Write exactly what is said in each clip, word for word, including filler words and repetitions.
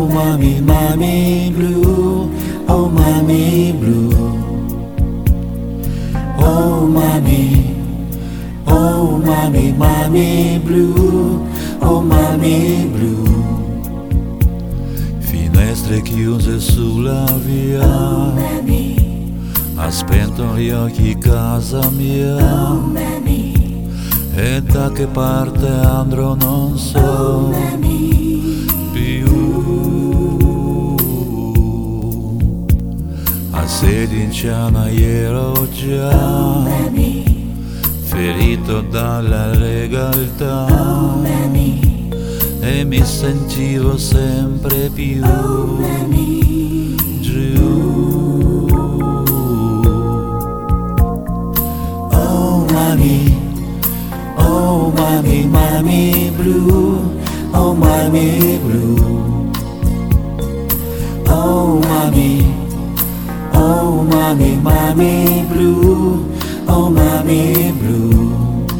mommy, mommy blue. Oh, mommy blue. Oh, mommy. Oh, mommy, mommy blue. Oh, mommy blue. Finestre chiuse sulla via. Oh, mammy. Ha spento gli occhi casa mia. Oh, mammy. E da che parte andrò non so Oh, mammy. più. A sedici anni ero già Mammy. ferito dalla legalità. Oh, mammy. E mi sentivo sempre più Oh, mammy. giù. Oh, mommy. Oh, mommy, mommy blue. Oh, mommy blue. Oh, mommy. Oh, mommy, mommy blue. Oh, mommy blue.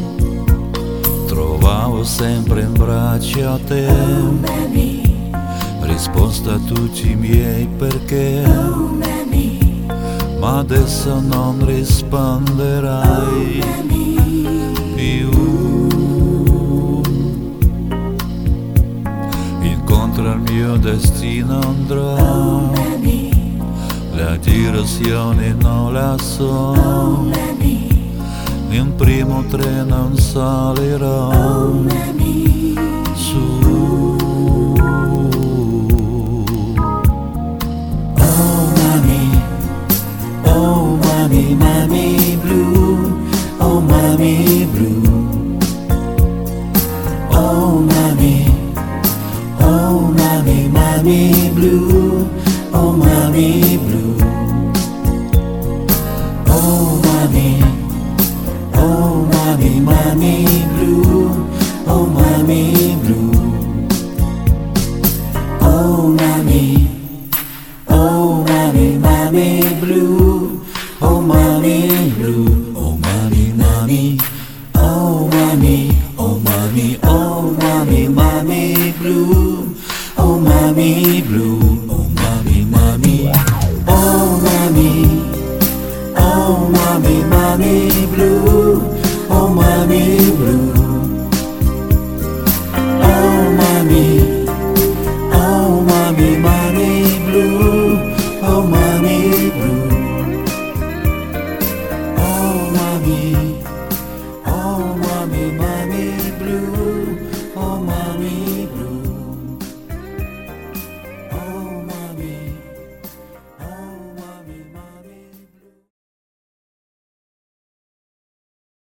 Trovavo sempre in braccio a te, Oh, mammy. risposta a tutti i miei perché, Oh, mammy. ma adesso non risponderai Mammy. più. Incontro il mio destino andrò, Oh, mammy. la direzione non la so, Oh, mammy. in primo treno non salirò Oh, mammy. su. Oh, mommy. Oh, mommy, mommy blue. Oh, mommy blue. Oh, mommy. Oh, mommy, mommy blue. Oh, mommy blue. Oh, mommy. Oh, mommy, mommy blue. Oh, mommy blue. Oh, mommy. Oh, mommy, mommy blue. Oh, mommy blue. Oh, mommy, mommy. Oh, mommy. Oh, mommy. Oh, mommy, mommy blue. Oh, mommy blue.